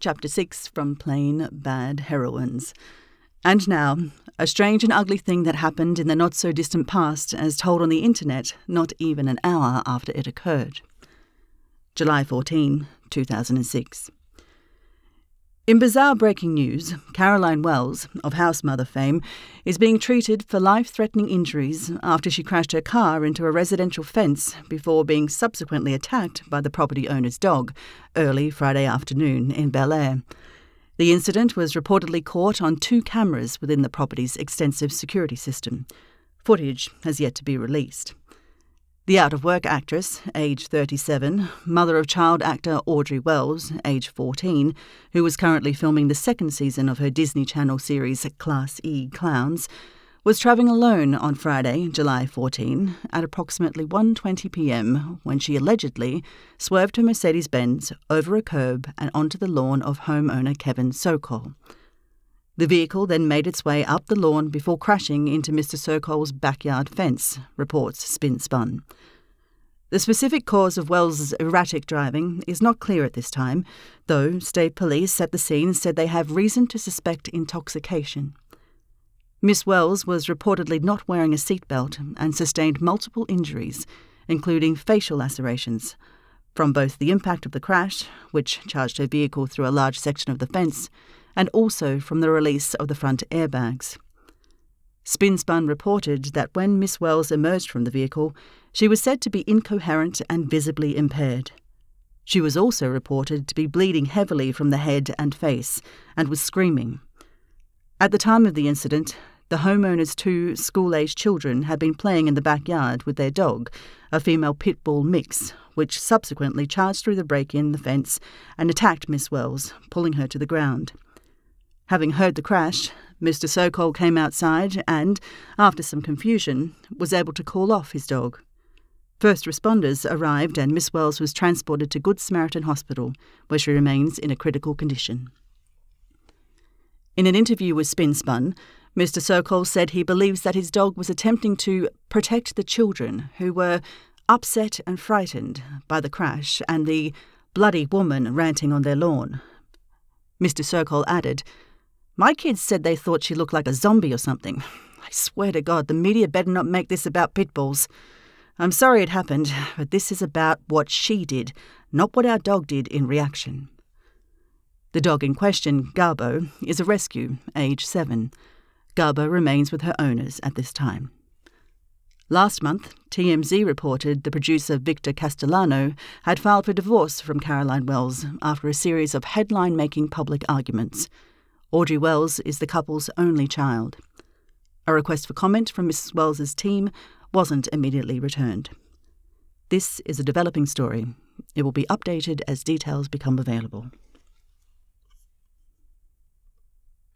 Chapter 6 from Plain Bad Heroines. And now, a strange and ugly thing that happened in the not-so-distant past as told on the internet not even an hour after it occurred. July 14, 2006. In bizarre breaking news, Caroline Wells, of Housemother fame, is being treated for life-threatening injuries after she crashed her car into a residential fence before being subsequently attacked by the property owner's dog early Friday afternoon in Bel Air. The incident was reportedly caught on 2 cameras within the property's extensive security system. Footage has yet to be released. The out-of-work actress, age 37, mother of child actor Audrey Wells, age 14, who was currently filming the 2nd season of her Disney Channel series Class E Clowns, was travelling alone on Friday, July 14, at approximately 1:20 p.m. when she allegedly swerved her Mercedes-Benz over a curb and onto the lawn of homeowner Kevin Sokol. The vehicle then made its way up the lawn before crashing into Mr. Sokol's backyard fence, reports Spin Spun. The specific cause of Wells' erratic driving is not clear at this time, though state police at the scene said they have reason to suspect intoxication. Miss Wells was reportedly not wearing a seatbelt and sustained multiple injuries, including facial lacerations, from both the impact of the crash, which charged her vehicle through a large section of the fence, and also from the release of the front airbags. Spin Spun reported that when Miss Wells emerged from the vehicle, she was said to be incoherent and visibly impaired. She was also reported to be bleeding heavily from the head and face and was screaming. At the time of the incident, the homeowner's 2 school-aged children had been playing in the backyard with their dog, a female pit bull mix, which subsequently charged through the break-in the fence and attacked Miss Wells, pulling her to the ground. Having heard the crash, Mr. Sokol came outside and, after some confusion, was able to call off his dog. First responders arrived and Miss Wells was transported to Good Samaritan Hospital, where she remains in a critical condition. In an interview with Spin Spun, Mr. Sokol said he believes that his dog was attempting to protect the children who were upset and frightened by the crash and the bloody woman ranting on their lawn. Mr. Sokol added, "My kids said they thought she looked like a zombie or something. I swear to God, the media better not make this about pit bulls. I'm sorry it happened, but this is about what she did, not what our dog did in reaction." The dog in question, Garbo, is a rescue, age 7. Garbo remains with her owners at this time. Last month, TMZ reported the producer Victor Castellano had filed for divorce from Caroline Wells after a series of headline-making public arguments. Audrey Wells is the couple's only child. A request for comment from Mrs. Wells's team wasn't immediately returned. This is a developing story. It will be updated as details become available.